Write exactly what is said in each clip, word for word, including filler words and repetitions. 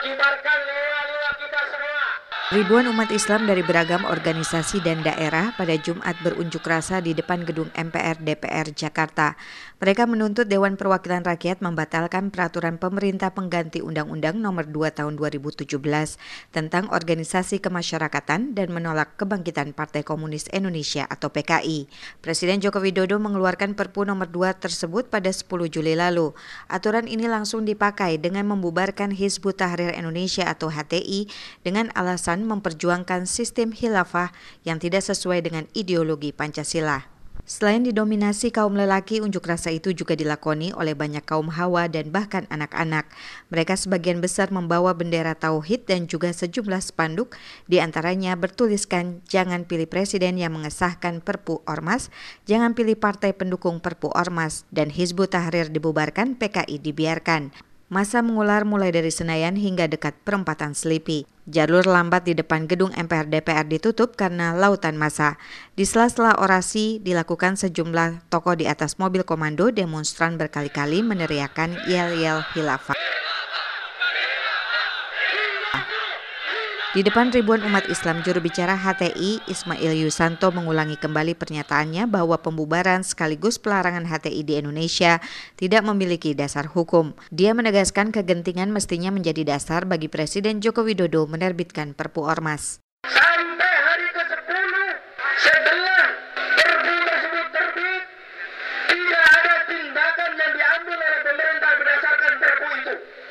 kibarkan lewa-lewa kita semua. Ribuan umat Islam dari beragam organisasi dan daerah pada Jumat berunjuk rasa di depan gedung M P R D P R Jakarta. Mereka menuntut Dewan Perwakilan Rakyat membatalkan peraturan pemerintah pengganti Undang-Undang Nomor dua Tahun dua ribu tujuh belas tentang organisasi kemasyarakatan dan menolak kebangkitan Partai Komunis Indonesia atau P K I. Presiden Joko Widodo mengeluarkan Perpu Nomor dua tersebut pada sepuluh Juli lalu. Aturan ini langsung dipakai dengan membubarkan Hizbut Tahrir Indonesia atau H T I dengan alasan memperjuangkan sistem khilafah yang tidak sesuai dengan ideologi Pancasila. Selain didominasi kaum lelaki, unjuk rasa itu juga dilakoni oleh banyak kaum hawa dan bahkan anak-anak. Mereka sebagian besar membawa bendera tauhid dan juga sejumlah spanduk, di antaranya bertuliskan "Jangan pilih presiden yang mengesahkan Perpu Ormas, jangan pilih partai pendukung Perpu Ormas, dan Hizbut Tahrir dibubarkan, P K I dibiarkan." Massa mengular mulai dari Senayan hingga dekat perempatan Selipi. Jalur lambat di depan gedung M P R D P R ditutup karena lautan massa. Di sela-sela orasi dilakukan sejumlah tokoh di atas mobil komando, demonstran berkali-kali meneriakkan yel-yel khilafah. Di depan ribuan umat Islam, juru bicara H T I Ismail Yusanto mengulangi kembali pernyataannya bahwa pembubaran sekaligus pelarangan H T I di Indonesia tidak memiliki dasar hukum. Dia menegaskan kegentingan mestinya menjadi dasar bagi Presiden Joko Widodo menerbitkan Perpu Ormas. Sampai hari ke sepuluh setelah Perpu tersebut terbit, tidak ada tindakan yang diambil oleh pemerintah berdasarkan Perpu itu.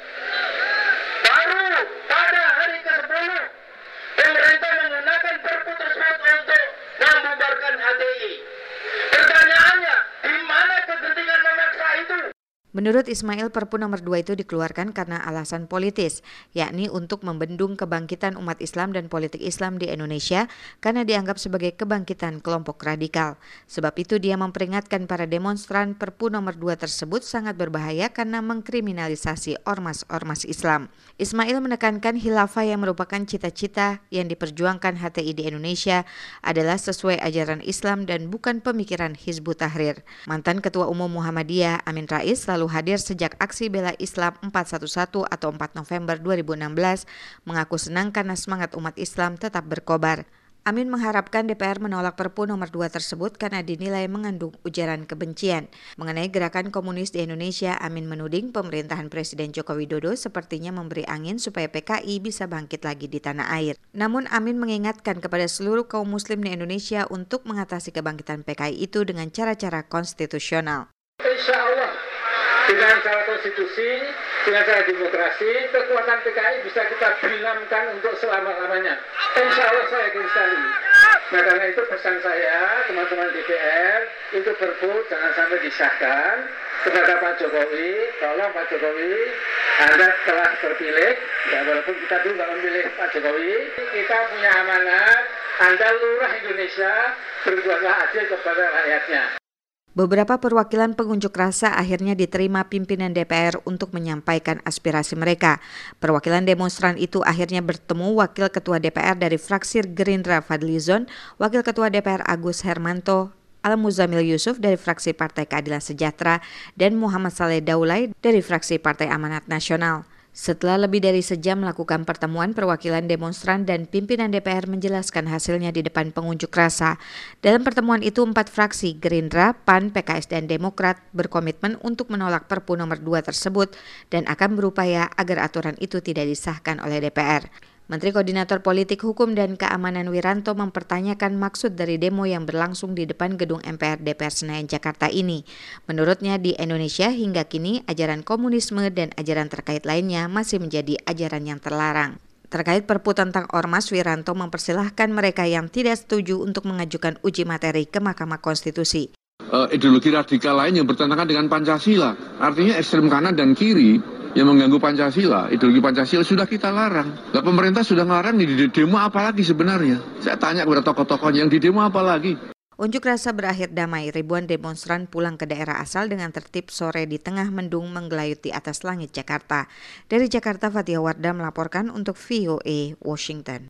Baru pada hari ke sepuluh pemerintah menggunakan Perpu tersebut untuk membubarkan H T I. Pertanyaannya, di mana kegentingan memaksa itu? Menurut Ismail, Perpu Nomor dua itu dikeluarkan karena alasan politis, yakni untuk membendung kebangkitan umat Islam dan politik Islam di Indonesia karena dianggap sebagai kebangkitan kelompok radikal. Sebab itu dia memperingatkan para demonstran Perpu Nomor dua tersebut sangat berbahaya karena mengkriminalisasi ormas-ormas Islam. Ismail menekankan khilafah yang merupakan cita-cita yang diperjuangkan H T I di Indonesia adalah sesuai ajaran Islam dan bukan pemikiran Hizbut Tahrir. Mantan Ketua Umum Muhammadiyah Amin Rais lalu hadir sejak aksi bela Islam empat satu satu atau empat November dua ribu enam belas, mengaku senang karena semangat umat Islam tetap berkobar. Amin mengharapkan D P R menolak Perpu Nomor dua tersebut karena dinilai mengandung ujaran kebencian. Mengenai gerakan komunis di Indonesia, Amin menuding pemerintahan Presiden Joko Widodo sepertinya memberi angin supaya P K I bisa bangkit lagi di tanah air. Namun Amin mengingatkan kepada seluruh kaum muslim di Indonesia untuk mengatasi kebangkitan P K I itu dengan cara-cara konstitusional. Insya Allah, dengan cara konstitusi, dengan cara demokrasi, kekuatan P K I bisa kita binamkan untuk selama-lamanya. Insya Allah saya yakin sekali. Nah karena itu pesan saya, teman-teman D P R, itu Perpu jangan sampai disahkan kepada Pak Jokowi. Tolong Pak Jokowi, Anda telah terpilih, ya walaupun kita dulu nggak memilih Pak Jokowi, kita punya amanat, Anda lurah Indonesia, berbuatlah adil kepada rakyatnya. Beberapa perwakilan pengunjuk rasa akhirnya diterima pimpinan D P R untuk menyampaikan aspirasi mereka. Perwakilan demonstran itu akhirnya bertemu Wakil Ketua D P R dari fraksi Gerindra Fadlizon, Wakil Ketua D P R Agus Hermanto, Al-Muzamil Yusuf dari fraksi Partai Keadilan Sejahtera, dan Muhammad Saleh Daulay dari fraksi Partai Amanat Nasional. Setelah lebih dari sejam melakukan pertemuan, perwakilan demonstran dan pimpinan D P R menjelaskan hasilnya di depan pengunjuk rasa. Dalam pertemuan itu, empat fraksi Gerindra, P A N, P K S, dan Demokrat berkomitmen untuk menolak Perpu Nomor dua tersebut dan akan berupaya agar aturan itu tidak disahkan oleh D P R. Menteri Koordinator Politik, Hukum, dan Keamanan Wiranto mempertanyakan maksud dari demo yang berlangsung di depan gedung M P R D P R Senayan Jakarta ini. Menurutnya di Indonesia hingga kini ajaran komunisme dan ajaran terkait lainnya masih menjadi ajaran yang terlarang. Terkait Perpu tentang Ormas, Wiranto mempersilahkan mereka yang tidak setuju untuk mengajukan uji materi ke Mahkamah Konstitusi. Uh, ideologi radikal lain yang bertentangan dengan Pancasila, artinya ekstrem kanan dan kiri yang mengganggu Pancasila, ideologi Pancasila sudah kita larang. Lah pemerintah sudah ngelarang, di demo apa lagi sebenarnya? Saya tanya kepada tokoh-tokohnya, yang di demo apa lagi? Unjuk rasa berakhir damai, ribuan demonstran pulang ke daerah asal dengan tertib sore di tengah mendung menggelayuti atas langit Jakarta. Dari Jakarta, Fathia Wardah melaporkan untuk V O A Washington.